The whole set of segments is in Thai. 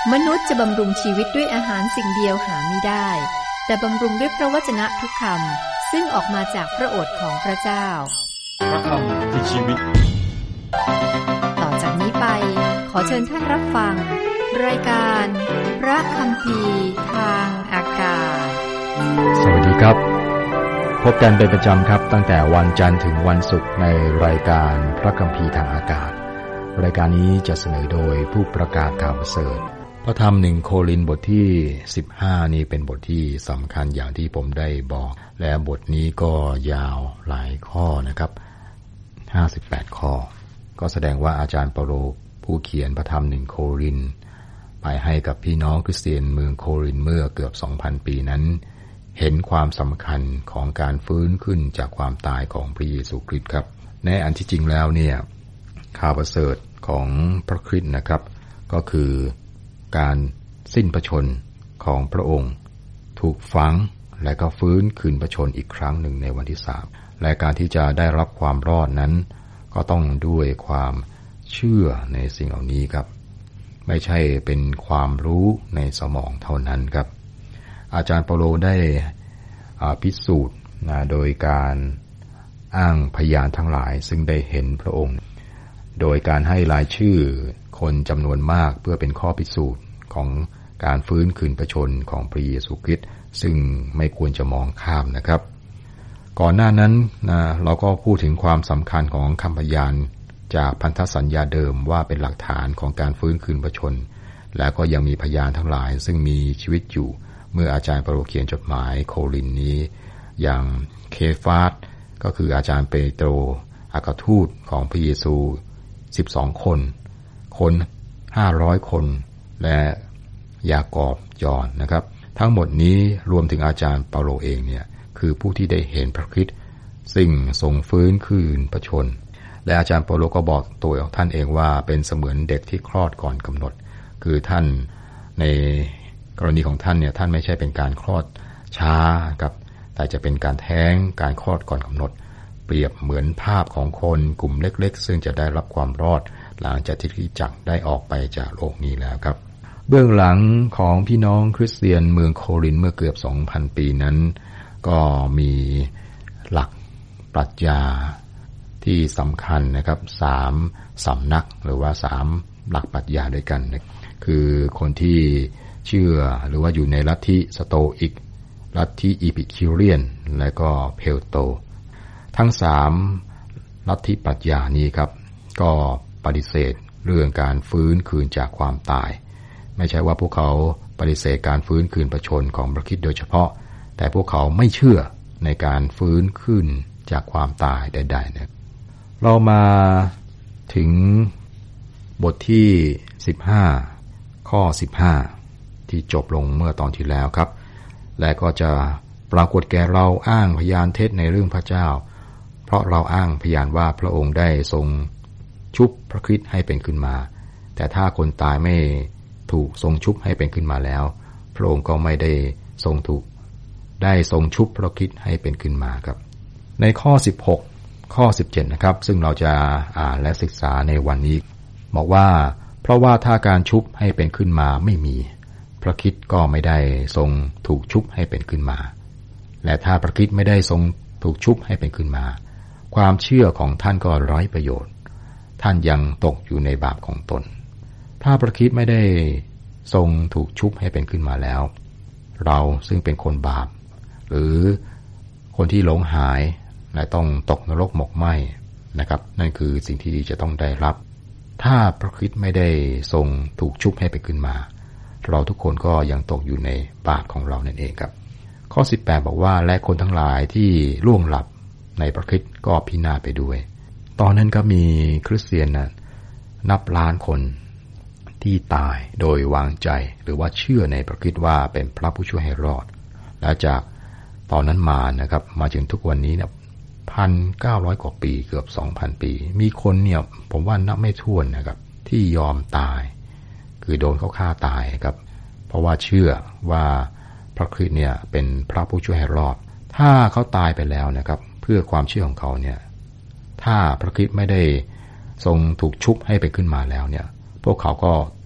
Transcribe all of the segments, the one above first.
มนุษย์จะบำรุงชีวิตด้วยอาหารสิ่งเดียวหาไม่ได้แต่บำรุงด้วยพระวจนะทุกคำซึ่งออกมาจากพระโอษฐ์ของพระเจ้าพระคำคือชีวิตต่อจากนี้ไปขอเชิญท่านรับฟังรายการพระคัมภีร์ทางอากาศสวัสดีครับพบกันเป็นประจำครับตั้งแต่วันจันทร์ถึงวันศุกร์ในรายการพระคัมภีร์ทางอากาศรายการนี้จะเสนอโดยผู้ประกาศข่าวประเสริฐพระธรรม1 โครินธ์บทที่15นี้เป็นบทที่สำคัญอย่างที่ผมได้บอกและบทนี้ก็ยาวหลายข้อนะครับ58ข้อก็แสดงว่าอาจารย์เปาโลผู้เขียนพระธรรม1 โครินธ์ไปให้กับพี่น้องคริสเตียนเมืองโครินธ์เมื่อเกือบ 2,000 ปีนั้นเห็นความสำคัญของการฟื้นขึ้นจากความตายของพระเยซูคริสต์ครับในอันที่จริงแล้วเนี่ยข่าวประเสริฐของพระคริสต์นะครับก็คือการสิ้นพระชนม์ของพระองค์ถูกฝังและก็ฟื้นคืนพระชนม์อีกครั้งหนึ่งในวันที่3และการที่จะได้รับความรอดนั้นก็ต้องด้วยความเชื่อในสิ่งเหล่านี้ครับไม่ใช่เป็นความรู้ในสมองเท่านั้นครับอาจารย์เปาโลได้พิสูจน์โดยการอ้างพยานทั้งหลายซึ่งได้เห็นพระองค์โดยการให้รายชื่อคนจำนวนมากเพื่อเป็นข้อพิสูจน์ของการฟื้นคืนพระชนม์ของพระเยซูคริสต์ซึ่งไม่ควรจะมองข้ามนะครับก่อนหน้านั้นเราก็พูดถึงความสำคัญของคำพยานจากพันธสัญญาเดิมว่าเป็นหลักฐานของการฟื้นคืนพระชนม์และก็ยังมีพยานทั้งหลายซึ่งมีชีวิตอยู่เมื่ออาจารย์เปาโลเขียนจดหมายโครินธ์นี้อย่างเคฟาสก็คืออาจารย์เปโตรอัครทูตของพระเยซู12 คน500 คนและยากอบยอห์นนะครับทั้งหมดนี้รวมถึงอาจารย์เปาโลเองเนี่ยคือผู้ที่ได้เห็นพระคริสต์ซึ่งทรงฟื้นคืนพระชนม์และอาจารย์เปาโลก็บอกตัวของท่านเองว่าเป็นเสมือนเด็กที่คลอดก่อนกำหนดคือท่านในกรณีของท่านเนี่ยท่านไม่ใช่เป็นการคลอดช้าครับแต่จะเป็นการแท้งการคลอดก่อนกำหนดเปรียบเหมือนภาพของคนกลุ่มเล็กๆซึ่งจะได้รับความรอดหลังจากที่คริสตจักรได้ออกไปจากโลกนี้แล้วครับเบื้องหลังของพี่น้องคริสเตียนเมืองโครินธ์เมื่อเกือบ 2,000 ปีนั้นก็มีหลักปรัชญาที่สำคัญนะครับ3 สำนักหรือว่า3 หลักปรัชญาด้วยกันคือคนที่เชื่อหรือว่าอยู่ในลัทธิสโตอิกลัทธิอีพิคิวเรียนและก็เพลโตทั้ง3ลัทธิปรัชญานี้ครับก็ปฏิเสธเรื่องการฟื้นคืนจากความตายไม่ใช่ว่าพวกเขาปฏิเสธการฟื้นคืนพระชนม์ของพระคริสต์โดยเฉพาะแต่พวกเขาไม่เชื่อในการฟื้นคืนจากความตายใดๆนะเรามาถึงบทที่15ข้อ15ที่จบลงเมื่อตอนที่แล้วครับและก็จะปรากฏแก่เราอ้างพยานเท็จในเรื่องพระเจ้าเพราะเราอ้างพยานว่าพระองค์ได้ทรงชุบพระคริสต์ให้เป็นขึ้นมาแต่ถ้าคนตายไม่ถูกทรงชุบให้เป็นขึ้นมาแล้วพระองค์ก็ไม่ได้ทรงชุบพระคริสต์ให้เป็นขึ้นมาครับในข้อ16ข้อ17นะครับซึ่งเราจะอ่านและศึกษาในวันนี้บอกว่าเพราะว่าถ้าการชุบให้เป็นขึ้นมาไม่มีพระคริสต์ก็ไม่ได้ทรงถูกชุบให้เป็นขึ้นมาและถ้าพระคริสต์ไม่ได้ทรงถูกชุบให้เป็นขึ้นมาความเชื่อของท่านก็ไร้ประโยชน์ท่านยังตกอยู่ในบาปของตนถ้าพระคริสต์ไม่ได้ทรงถูกชุบให้เป็นขึ้นมาแล้วเราซึ่งเป็นคนบาปหรือคนที่หลงหายและต้องตกนรกหมกไหม้นะครับนั่นคือสิ่งที่จะต้องได้รับถ้าพระคริสต์ไม่ได้ทรงถูกชุบให้เป็นขึ้นมาเราทุกคนก็ยังตกอยู่ในบาปของเรานั่นเองครับข้อ18บอกว่าและคนทั้งหลายที่ล่วงหลับในพระคริสต์ก็พินาศไปด้วยตอนนั้นก็มีคริสเตียนนับล้านคนที่ตายโดยวางใจหรือว่าเชื่อในพระคริสต์ว่าเป็นพระผู้ช่วยให้รอดและจากตอนนั้นมานะครับมาถึงทุกวันนี้เนี่ย1,900 กว่าปีเกือบ 2,000 ปีมีคนเนี่ยผมว่านับไม่ถ้วนนะครับที่ยอมตายคือโดนเขาฆ่าตายครับเพราะว่าเชื่อว่าพระคริสต์เนี่ยเป็นพระผู้ช่วยให้รอดถ้าเขาตายไปแล้วนะครับเพื่อความเชื่อของเขาเนี่ยถ้าพระคริสต์ไม่ได้ทรงถูกชุบให้ไปขึ้นมาแล้วเนี่ยพวกเขาก็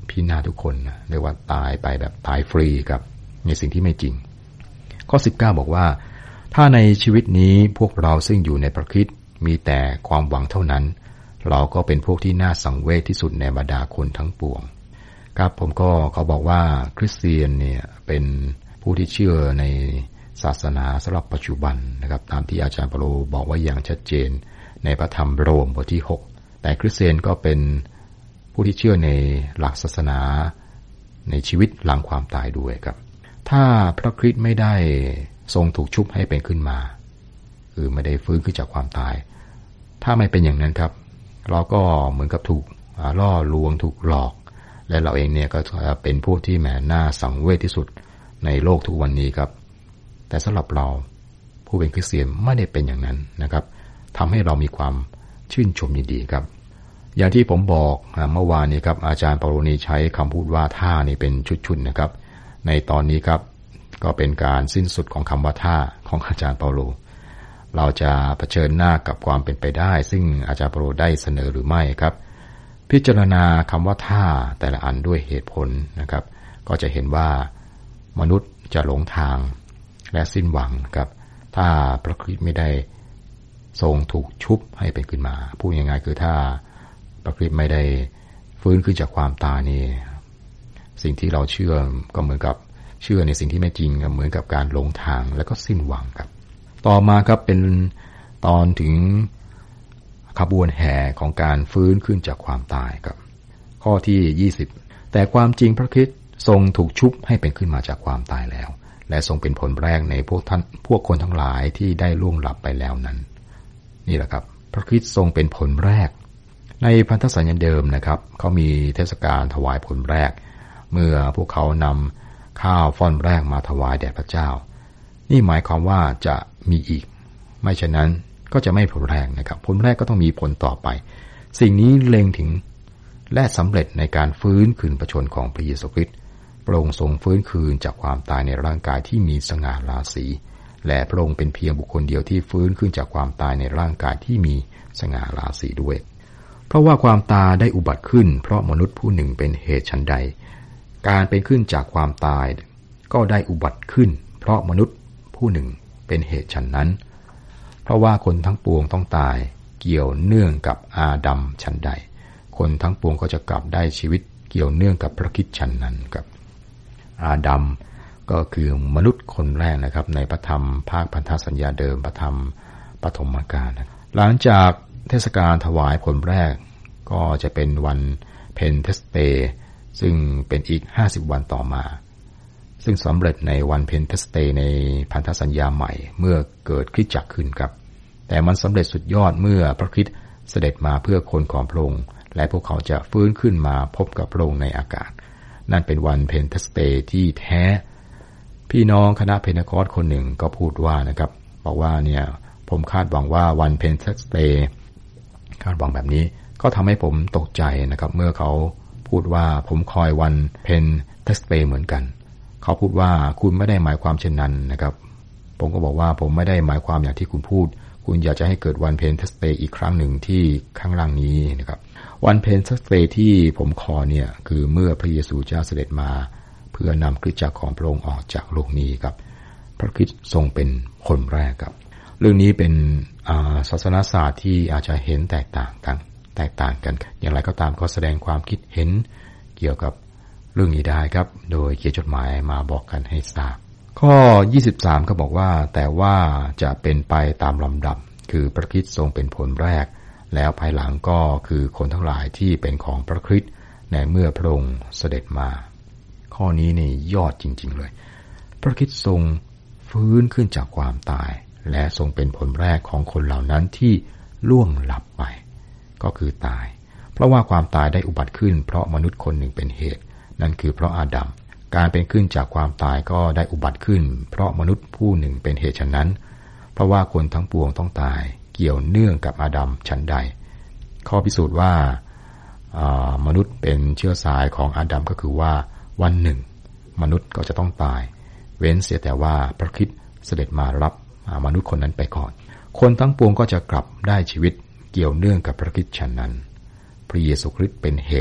พินาศทุกคนนะเรียกว่าตายไปแบบตายฟรีกับในสิ่งที่ไม่จริงข้อ19บอกว่าถ้าในชีวิตนี้พวกเราซึ่งอยู่ในพระคริสต์มีแต่ความหวังเท่านั้นเราก็เป็นพวกที่น่าสังเวชที่สุดในบรรดาคนทั้งปวงครับผมก็เขาบอกว่าคริสเตียนเนี่ยเป็นผู้ที่เชื่อในศาสนาสำหรับปัจจุบันนะครับตามที่อาจารย์เปาโลบอกไว้อย่างชัดเจนในพระธรรมโรมบทที่6แต่คริสเตียนก็เป็นผู้ที่เชื่อในหลักศาสนาในชีวิตหลังความตายด้วยครับถ้าพระคริสต์ไม่ได้ทรงถูกชุบให้เป็นขึ้นมาคือไม่ได้ฟื้นขึ้นจากความตายถ้าไม่เป็นอย่างนั้นครับเราก็เหมือนกับถูกล่อลวงถูกหลอกและเราเองเนี่ยก็จะเป็นผู้ที่แหมน่าสังเวชที่สุดในโลกทุกวันนี้ครับแต่สำหรับเราผู้เป็นคริสเตียนไม่ได้เป็นอย่างนั้นนะครับทำให้เรามีความชื่นชมยินดีครับอย่างที่ผมบอกเมื่อวานนี้ครับอาจารย์เปาโลนีใช้คำพูดว่าท่านี่เป็นชุดๆนะครับในตอนนี้ครับก็เป็นการสิ้นสุดของคำว่าท่าของอาจารย์เปาโลเราจะเผชิญหน้ากับความเป็นไปได้ซึ่งอาจารย์เปาโลได้เสนอหรือไม่ครับพิจารณาคำว่าท่าแต่ละอันด้วยเหตุผลนะครับก็จะเห็นว่ามนุษย์จะหลงทางและสิ้นหวังครับถ้าพระคริสต์ไม่ได้ทรงถูกชุบให้เป็นขึ้นมาพูดง่ายๆคือถ้าพระคริสต์ไม่ได้ฟื้นขึ้นจากความตายนี่สิ่งที่เราเชื่อก็เหมือนกับเชื่อในสิ่งที่ไม่จริงเหมือนกับการหลงทางแล้วก็สิ้นหวังครับต่อมาครับเป็นตอนถึงขบวนแห่ของการฟื้นขึ้นจากความตายครับข้อที่20แต่ความจริงพระคริสต์ทรงถูกชุบให้เป็นขึ้นมาจากความตายแล้วและทรงเป็นผลแรกในพวกคนทั้งหลายที่ได้ล่วงลับไปแล้วนั้นนี่แหละครับพระคริสต์ทรงเป็นผลแรกในพันธสัญญาเดิมนะครับเขามีเทศกาลถวายผลแรกเมื่อพวกเขานำข้าวฟ่อนแรกมาถวายแด่พระเจ้านี่หมายความว่าจะมีอีกไม่เช่นนั้นก็จะไม่ผลแรกนะครับผลแรกก็ต้องมีผลต่อไปสิ่งนี้เล็งถึงและสำเร็จในการฟื้นคืนพระชนของพระเยซูคริสต์พระองค์ทรงฟื้นคืนจากความตายในร่างกายที่มีสง่าราศีและพระองค์เป็นเพียงบุคคลเดียวที่ฟื้นขึ้นจากความตายในร่างกายที่มีสง่าราศีด้วยเพราะว่าความตายได้อุบัติขึ้นเพราะมนุษย์ผู้หนึ่งเป็นเหตุฉันใดการเป็นขึ้นจากความตายก็ได้อุบัติขึ้นเพราะมนุษย์ผู้หนึ่งเป็นเหตุฉันนั้นเพราะว่าคนทั้งปวงต้องตายเกี่ยวเนื่องกับอาดัมฉันใดคนทั้งปวงก็จะกลับได้ชีวิตเกี่ยวเนื่องกับพระคริสต์ฉันนั้นครับอาดัมก็คือมนุษย์คนแรกนะครับในพระธรรมภาคพันธสัญญาเดิมพระธรรมปฐมกาลหลังจากเทศกาลถวายผลแรกก็จะเป็นวันเพนเทสเตซึ่งเป็นอีก50วันต่อมาซึ่งสำเร็จในวันเพนเทสเตในพันธสัญญาใหม่เมื่อเกิดคริสตจักรขึ้นครับแต่มันสำเร็จสุดยอดเมื่อพระคริสต์เสด็จมาเพื่อคนของพระองค์และพวกเขาจะฟื้นขึ้นมาพบกับพระองค์ในอากาศนั่นเป็นวันเพนเทสเตที่แท้พี่น้องคณะเพนเทคอสต์คนหนึ่งก็พูดว่านะครับบอกว่าเนี่ยผมคาดหวังว่าวันเพนเทสเตคาดหวังแบบนี้ก็ทำให้ผมตกใจนะครับเมื่อเขาพูดว่าผมคอยวันเพนเทสเตเหมือนกันเขาพูดว่าคุณไม่ได้หมายความเช่นนั้นนะครับผมก็บอกว่าผมไม่ได้หมายความอย่างที่คุณพูดคุณอยากจะให้เกิดวันเพนเทสเตอีกครั้งหนึ่งที่ข้างล่างนี้นะครับวันเพนเทสเตที่ผมขอเนี่ยคือเมื่อพระเยซูเจ้าเสด็จมาเพื่อนำคริสตจักรของพระองค์ออกจากโลกนี้ครับพระคริสต์ทรงเป็นคนแรกครับเรื่องนี้เป็นศาสนาศาสตร์ที่อาจจะเห็นแตกต่างกันอย่างไรก็ตามก็แสดงความคิดเห็นเกี่ยวกับเรื่องนี้ได้ครับโดยเขียนจดหมายมาบอกกันให้ทราบข้อ23ก็บอกว่าแต่ว่าจะเป็นไปตามลำดับคือพระคริสต์ทรงเป็นผลแรกแล้วภายหลังก็คือคนทั้งหลายที่เป็นของพระคริสต์ในเมื่อพระองค์เสด็จมาข้อนี้นี่ยอดจริงๆเลยพระคริสต์ทรงฟื้นขึ้นจากความตายและทรงเป็นผลแรกของคนเหล่านั้นที่ล่วงลับไปก็คือตายเพราะว่าความตายได้อุบัติขึ้นเพราะมนุษย์คนหนึ่งเป็นเหตุนั่นคือเพราะอาดัมการเป็นขึ้นจากความตายก็ได้อุบัติขึ้นเพราะมนุษย์ผู้หนึ่งเป็นเหตุฉะนั้นเพราะว่าคนทั้งปวงต้องตายเกี่ยวเนื่องกับอาดัมฉันใดข้อพิสูจน์ว่ามนุษย์เป็นเชื้อสายของอาดัมก็คือว่าวันหนึ่งมนุษย์ก็จะต้องตายเว้นเสียแต่ว่าพระคริสต์เสด็จมารับมนุษย์คนนั้นไปก่อนคนทั้งปวงก็จะกลับได้ชีวิตเกี่ยวเนื่องกับพระคริสต์ฉันนั้นพระเยซูคริสต์เป็นเหตุ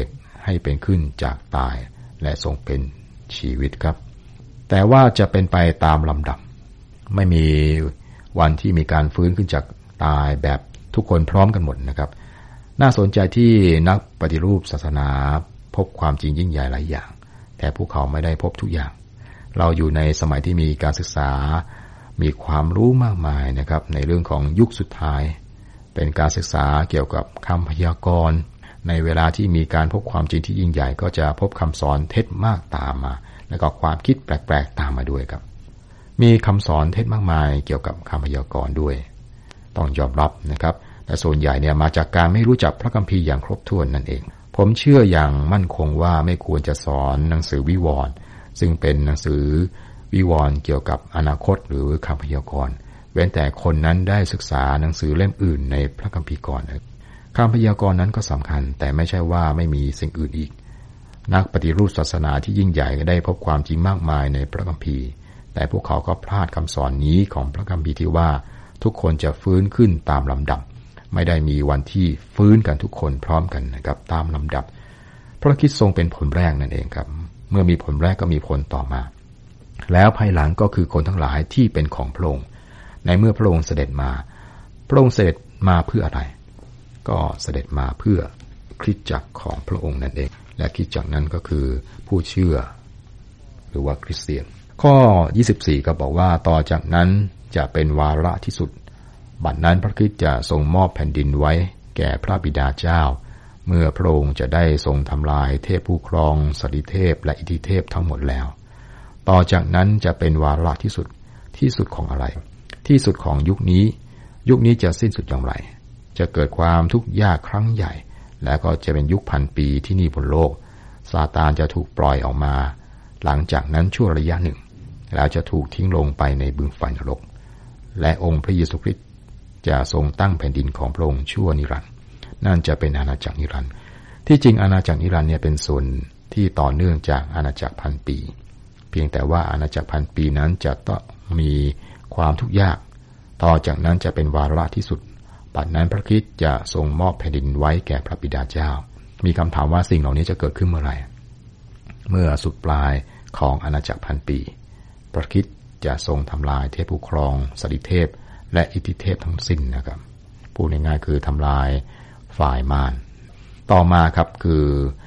ให้เป็นขึ้นจากตายและทรงเป็นชีวิตครับแต่ว่าจะเป็นไปตามลำดับไม่มีวันที่มีการฟื้นขึ้นจากตายแบบทุกคนพร้อมกันหมดนะครับน่าสนใจที่นักปฏิรูปศาสนาพบความจริงยิ่งใหญ่หลายอย่างแต่พวกเขาไม่ได้พบทุกอย่างเราอยู่ในสมัยที่มีการศึกษามีความรู้มากมายนะครับในเรื่องของยุคสุดท้ายเป็นการศึกษาเกี่ยวกับคำพยากรณ์ในเวลาที่มีการพบความจริงที่ยิ่งใหญ่ก็จะพบคำสอนเท็จมากตามมาแล้วก็ความคิดแปลกๆตามมาด้วยครับมีคำสอนเท็จมากมายเกี่ยวกับคำพยากรณ์ด้วยต้องยอมรับนะครับแต่ส่วนใหญ่เนี่ยมาจากการไม่รู้จักพระคัมภีร์อย่างครบถ้วนนั่นเองผมเชื่ออย่างมั่นคงว่าไม่ควรจะสอนหนังสือวิวรณ์ซึ่งเป็นหนังสือวิวรณ์เกี่ยวกับอนาคตหรือคำพยากรณ์เว้นแต่คนนั้นได้ศึกษาหนังสือเล่มอื่นในพระคัมภีร์ก่อนคำพยากรณ์นั้นก็สำคัญแต่ไม่ใช่ว่าไม่มีสิ่งอื่นอีกนักปฏิรูปศาสนาที่ยิ่งใหญ่ได้พบความจริงมากมายในพระคัมภีร์แต่พวกเขาก็พลาดคำสอนนี้ของพระคัมภีร์ที่ว่าทุกคนจะฟื้นขึ้นตามลำดับไม่ได้มีวันที่ฟื้นกันทุกคนพร้อมกันนะครับตามลำดับพระคริสต์ทรงเป็นผลแรกนั่นเองครับเมื่อมีผลแรกก็มีผลต่อมาแล้วภายหลังก็คือคนทั้งหลายที่เป็นของพระองค์ในเมื่อพระองค์เสด็จมาพระองค์เสด็จมาเพื่ออะไรก็เสด็จมาเพื่อคริสตจักรของพระองค์นั่นเองและคริสตจักรนั้นก็คือผู้เชื่อหรือว่าคริสเตียนข้อ24ก็บอกว่าต่อจากนั้นจะเป็นวาระที่สุดบัดนั้นพระคริสต์จะทรงมอบแผ่นดินไว้แก่พระบิดาเจ้าเมื่อพระองค์จะได้ทรงทำลายเทพผู้ครองสริเทพและอิทธิเทพทั้งหมดแล้วต่อจากนั้นจะเป็นวาระที่สุดของอะไรที่สุดของยุคนี้จะสิ้นสุดอย่างไรจะเกิดความทุกข์ยากครั้งใหญ่และก็จะเป็นยุคพันปีที่นี่บนโลกซาตานจะถูกปล่อยออกมาหลังจากนั้นชั่วระยะหนึ่งแล้วจะถูกทิ้งลงไปในบึงไฟนรกและองค์พระเยซูคริสต์จะทรงตั้งแผ่นดินของพระองค์ชั่วนิรันดร์นั่นจะเป็นอาณาจักรนิรันดร์ที่จริงอาณาจักรนิรันดร์เนี่ยเป็นส่วนที่ต่อเนื่องจากอาณาจักรพันปีเพียงแต่ว่าอาณาจักรพันปีนั้นจะต้องมีความทุกข์ยากต่อจากนั้นจะเป็นวาระที่สุดบัดนั้นพระคริสต์จะทรงมอบแผ่นดินไว้แก่พระบิดาเจ้ามีคำถามว่าสิ่งเหล่านี้จะเกิดขึ้นเมื่อไหร่เมื่อสุดปลายของอาณาจักรพันปีพระคริสต์จะทรงทำลายเทพผู้ครองสริเทพและอิทธิเทพทั้งสิ้นนะครับพูดง่ายๆคือทำลายฝ่ายมารต่อมาครับคือ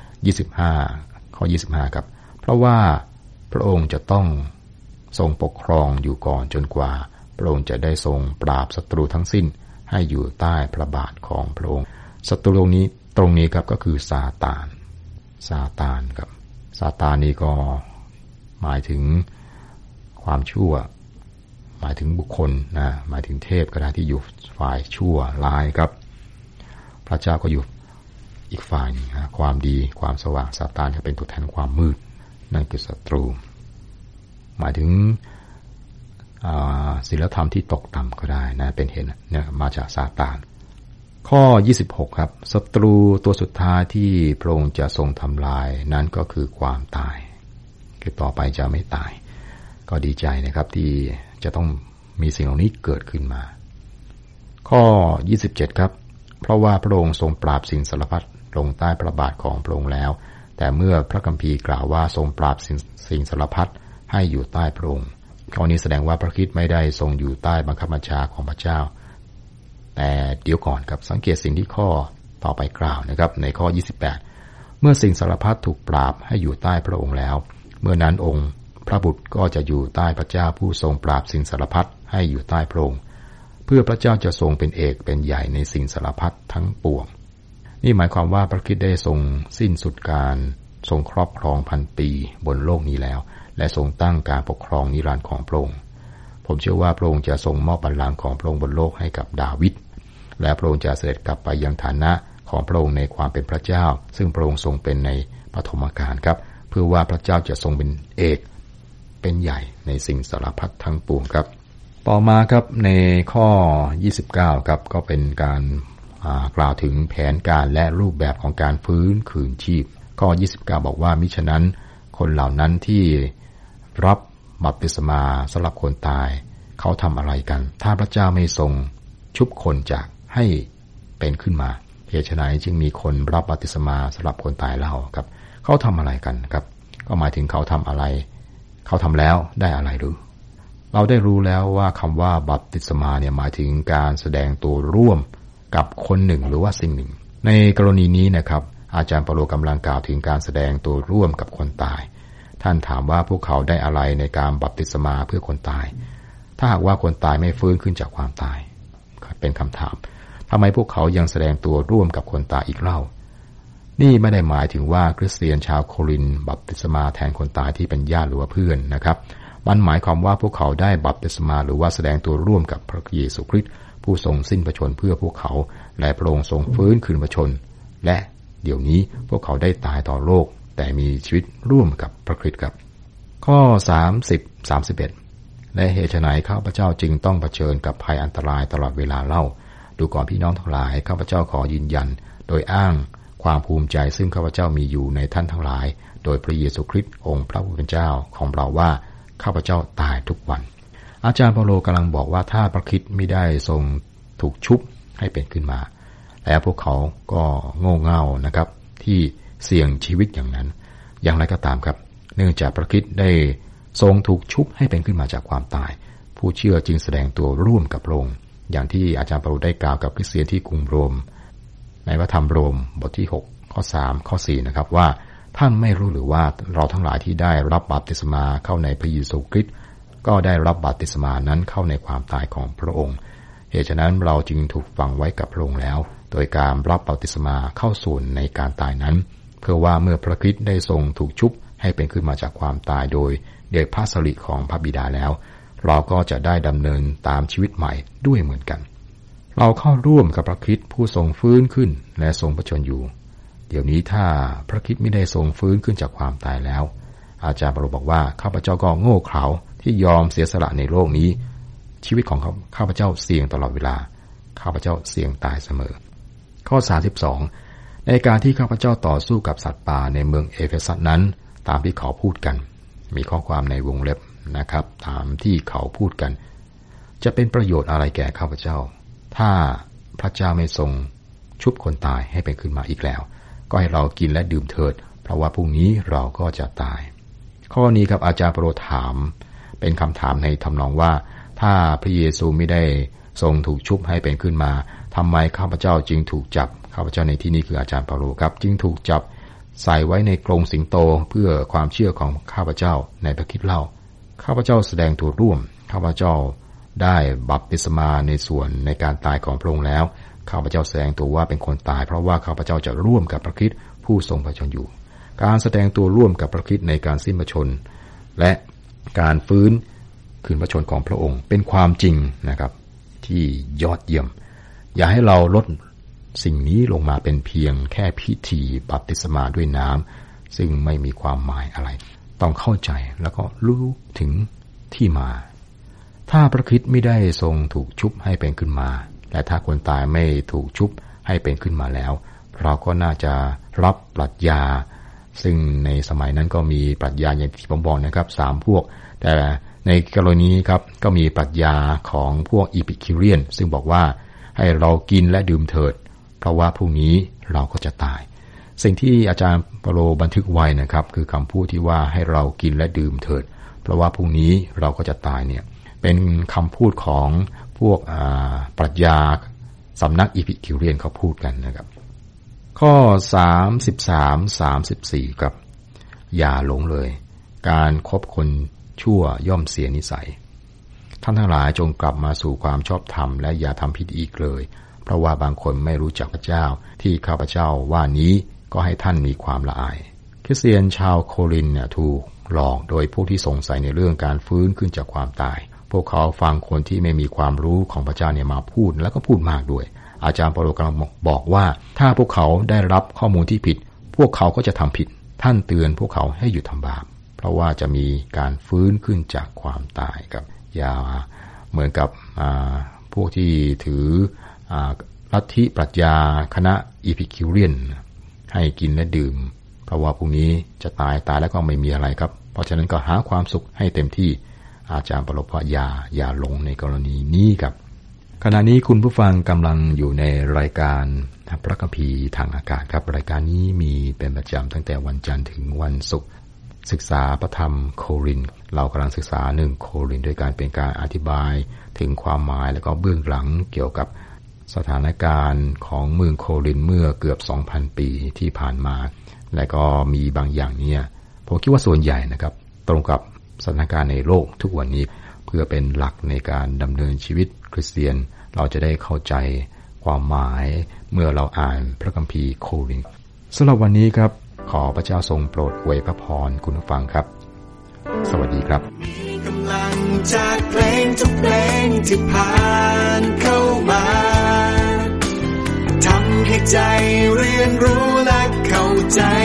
25ข้อ25ครับเพราะว่าพระองค์จะต้องทรงปกครองอยู่ก่อนจนกว่าพระองค์จะได้ทรงปราบศัตรูทั้งสิ้นให้อยู่ใต้พระบาทของพระองค์ศัตรูตรงนี้ครับก็คือซาตานครับซาตานนี่ก็หมายถึงความชั่วหมายถึงบุคคลนะหมายถึงเทพก็ได้ที่อยู่ฝ่ายชั่วร้ายครับพระเจ้าก็อยู่อีกฝ่ายนึงนะความดีความสว่างซาตานจะเป็นตัวแทนความมืดนั่นคือศัตรูหมายถึงศีลธรรมที่ตกต่ำก็ได้นะเป็นเหตุเนี่ยมาจากซาตานข้อ26ครับศัตรูตัวสุดท้ายที่พระองค์จะทรงทำลายนั้นก็คือความตายคือต่อไปจะไม่ตายก็ดีใจนะครับที่จะต้องมีสิ่งเหล่านี้เกิดขึ้นมาข้อ27ครับเพราะว่าพระองค์ทรงปราบสิ่งสารพัดลงใต้พระบาทของพระองค์แล้วแต่เมื่อพระคัมภีร์กล่าวว่าทรงปราบสิ่งสารพัดให้อยู่ใต้พระองค์ข้อนี้แสดงว่าพระคริสต์ไม่ได้ทรงอยู่ใต้บังคับบัญชาของพระเจ้าแต่เดี๋ยวก่อนครับสังเกตสิ่งที่ข้อต่อไปกล่าวนะครับในข้อ28เมื่อสิ่งสารพัดถูกปราบให้อยู่ใต้พระองค์แล้วเมื่อนั้นองค์พระบุตรก็จะอยู่ใต้พระเจ้าผู้ทรงปราบสิ่งสารพัดให้อยู่ใต้พระองค์เพื่อพระเจ้าจะทรงเป็นเอกเป็นใหญ่ในสิ่งสารพัดทั้งปวงนี่หมายความว่าพระคริสต์ได้ทรงสิ้นสุดการทรงครอบครองพันปีบนโลกนี้แล้วและทรงตั้งการปกครองนิรันดร์ของพระองค์ผมเชื่อว่าพระองค์จะทรงมอบบัลลังก์ของพระองค์บนโลกให้กับดาวิดและพระองค์จะเสด็จกลับไปยังฐานะของพระองค์ในความเป็นพระเจ้าซึ่งพระองค์ทรงเป็นในปฐมกาลครับเพื่อว่าพระเจ้าจะทรงเป็นเอกเป็นใหญ่ในสิ่งสารพัดทั้งปวงครับต่อมาครับในข้อ29ครับก็เป็นการกล่าวถึงแผนการและรูปแบบของการฟื้นคืนชีพข้อ29บอกว่ามิฉะนั้นคนเหล่านั้นที่รับบัพติศมาสำหรับคนตายเขาทำอะไรกันถ้าพระเจ้าไม่ทรงชุบคนจากให้เป็นขึ้นมาเหตุไฉนจึงมีคนรับบัพติศมาสำหรับคนตายเล่าครับเขาทำอะไรกันครับก็หมายถึงเขาทำอะไรเขาทำแล้วได้อะไรหรือเราได้รู้แล้วว่าคำว่าบัพติศมาเนี่ยหมายถึงการแสดงตัวร่วมกับคนหนึ่งหรือว่าสิ่งหนึ่งในกรณีนี้นะครับอาจารย์เปาโลกำลังกล่าวถึงการแสดงตัวร่วมกับคนตายท่านถามว่าพวกเขาได้อะไรในการบัพติศมาเพื่อคนตายถ้าหากว่าคนตายไม่ฟื้นขึ้นจากความตายเป็นคำถามทำไมพวกเขายังแสดงตัวร่วมกับคนตายอีกเล่านี่ไม่ได้หมายถึงว่าคริสเตียนชาวโครินธ์บัพติศมาแทนคนตายที่เป็นญาติหรือว่าเพื่อนนะครับมันหมายความว่าพวกเขาได้บัพติศมาหรือว่าแสดงตัวร่วมกับพระเยซูคริสต์ผู้ทรงสิ้นพระชนม์เพื่อพวกเขาและพระองค์ทรงฟื้นคืนพระชนม์และเดี๋ยวนี้พวกเขาได้ตายต่อโลกแต่มีชีวิตร่วมกับพระคริสต์ครับข้อ30-31และเหตุไฉนข้าพเจ้าจึงต้องเผชิญกับภัยอันตรายตลอดเวลาเล่าดูก่อนพี่น้องทั้งหลายข้าพเจ้าขอยืนยันโดยอ้างความภูมิใจซึ่งข้าพเจ้ามีอยู่ในท่านทั้งหลายโดยพระเยซูคริสต์องค์พระผู้เป็นเจ้าของเราว่าข้าพเจ้าตายทุกวันอาจารย์เปาโลกำลังบอกว่าถ้าพระคริสต์ไม่ได้ทรงถูกชุบให้เป็นขึ้นมาแล้วพวกเขาก็โง่เง่านะครับที่เสี่ยงชีวิตอย่างนั้นอย่างไรก็ตามครับเนื่องจากพระคริสต์ได้ทรงถูกชุบให้เป็นขึ้นมาจากความตายผู้เชื่อจึงแสดงตัวร่วมกับพระองค์อย่างที่อาจารย์เปาโลได้กล่าวกับคริสเตียนที่กรุงโรมในพระธรรมโรมบทที่6ข้อ3ข้อ4นะครับว่าท่านไม่รู้หรือว่าเราทั้งหลายที่ได้รับบัพติศมาเข้าในพระเยซูคริสต์ก็ได้รับบัพติศมานั้นเข้าในความตายของพระองค์เหตุฉะนั้นเราจึงถูกฝังไว้กับพระองค์แล้วโดยการรับบัพติศมาเข้าส่วนในการตายนั้นเพื่อว่าเมื่อพระคริสต์ได้ทรงถูกชุบให้เป็นขึ้นมาจากความตายโดยเดชพระสิริของพระบิดาแล้วเราก็จะได้ดำเนินตามชีวิตใหม่ด้วยเหมือนกันเราเข้าร่วมกับพระคริสต์ผู้ทรงฟื้นขึ้นและทรงพระชนม์อยู่เดี๋ยวนี้ถ้าพระคริสต์ไม่ได้ทรงฟื้นขึ้นจากความตายแล้วอาจารย์เปาโลบอกว่าข้าพเจ้าก็โง่เขลาที่ยอมเสียสละในโลกนี้ชีวิตของข้าพเจ้าเสี่ยงตลอดเวลาข้าพเจ้าเสี่ยงตายเสมอข้อ32ในการที่ข้าพเจ้าต่อสู้กับสัตว์ป่าในเมืองเอเฟซัสนั้นตามที่เขาพูดกันมีข้อความในวงเล็บนะครับตามที่เขาพูดกันจะเป็นประโยชน์อะไรแก่ข้าพเจ้าถ้าพระเจ้าไม่ทรงชุบคนตายให้เป็นขึ้นมาอีกแล้วก็ให้เรากินและดื่มเถิดเพราะว่าพรุ่งนี้เราก็จะตายข้อนี้ครับอาจารย์เปาโลถามเป็นคำถามในทำนองว่าถ้าพระเยซูไม่ได้ทรงถูกชุบให้เป็นขึ้นมาทำไมข้าพเจ้าจึงถูกจับข้าพเจ้าในที่นี้คืออาจารย์เปาโลครับจึงถูกจับใส่ไว้ในกรงสิงโตเพื่อความเชื่อของข้าพเจ้าในพระคริสต์เล่าข้าพเจ้าแสดงตัวร่วมข้าพเจ้าได้บัพติศมาในส่วนในการตายของพระองค์แล้วข้าพเจ้าแสดงตัวว่าเป็นคนตายเพราะว่าข้าพเจ้าจะร่วมกับพระคริสต์ผู้ทรงพระชนม์อยู่การแสดงตัวร่วมกับพระคริสต์ในการสิ้นพระชนม์และการฟื้นคืนพระชนม์ของพระองค์เป็นความจริงนะครับที่ยอดเยี่ยมอย่าให้เราลดสิ่งนี้ลงมาเป็นเพียงแค่พิธีบัพติศมาด้วยน้ำซึ่งไม่มีความหมายอะไรต้องเข้าใจแล้วก็รู้ถึงที่มาถ้าพระคริสต์ไม่ได้ทรงถูกชุบให้เป็นขึ้นมาและถ้าคนตายไม่ถูกชุบให้เป็นขึ้นมาแล้วเราก็น่าจะรับปรัชญาซึ่งในสมัยนั้นก็มีปรัชญาอย่างที่ผมบอกนะครับ3พวกแต่ในกรณีครับก็มีปรัชญาของพวกอีพิคิเรียนซึ่งบอกว่าให้เรากินและดื่มเถิดเพราะว่าพรุ่งนี้เราก็จะตายสิ่งที่อาจารย์เปาโลบันทึกไว้นะครับคือคำพูดที่ว่าให้เรากินและดื่มเถิดเพราะว่าพรุ่งนี้เราก็จะตายเนี่ยเป็นคำพูดของพวกปรัชญาสำนักอีพิคิเรียนเขาพูดกันนะครับข้อ33-34ครับอย่าหลงเลยการคบคนชั่วย่อมเสียนิสัยท่านทั้งหลายจงกลับมาสู่ความชอบธรรมและอย่าทำผิดอีกเลยเพราะว่าบางคนไม่รู้จักพระเจ้าที่ข้าพเจ้าว่านี้ก็ให้ท่านมีความละอายคริสเตียนชาวโครินธ์ถูกหลอกโดยพวกที่สงสัยในเรื่องการฟื้นขึ้นจากความตายพวกเขาฟังคนที่ไม่มีความรู้ของพระเจ้ามาพูดแล้วก็พูดมากด้วยอาจารย์เปาโลกำลังบอกว่าถ้าพวกเขาได้รับข้อมูลที่ผิดพวกเขาก็จะทำผิดท่านเตือนพวกเขาให้หยุดทำบาปเพราะว่าจะมีการฟื้นขึ้นจากความตายครับอย่าเหมือนกับพวกที่ถือลัทธิปรัชญาคณะอีพิคิวเรียนให้กินและดื่มเพราะว่าพรุ่งนี้จะตายแล้วก็ไม่มีอะไรครับเพราะฉะนั้นก็หาความสุขให้เต็มที่อาจารย์เปาโลบอกอย่าหลงในกรณีนี้ครับขณะนี้คุณผู้ฟังกำลังอยู่ในรายการพระคัมภีร์ทางอากาศครับรายการนี้มีเป็นประจำตั้งแต่วันจันทร์ถึงวันศุกร์ศึกษาพระธรรมโครินธ์เรากำลังศึกษา1โครินธ์โดยการเป็นการอธิบายถึงความหมายและก็เบื้องหลังเกี่ยวกับสถานการณ์ของเมืองโครินธ์เมื่อเกือบ 2,000 ปีที่ผ่านมาและก็มีบางอย่างเนี่ยผมคิดว่าส่วนใหญ่นะครับตรงกับสถานการณ์ในโลกทุกวันนี้เพื่อเป็นหลักในการดำเนินชีวิตคริสเตียนเราจะได้เข้าใจความหมายเมื่อเราอ่านพระคัมภีร์โครินธ์สำหรับวันนี้ครับขอพระเจ้าทรงโปรดอวยพระพรคุณผู้ฟังครับสวัสดีครับมีกำลังจากเพลงทุกเพลงที่ผ่านเข้ามาทำให้ใจเรียนรู้และเข้าใจ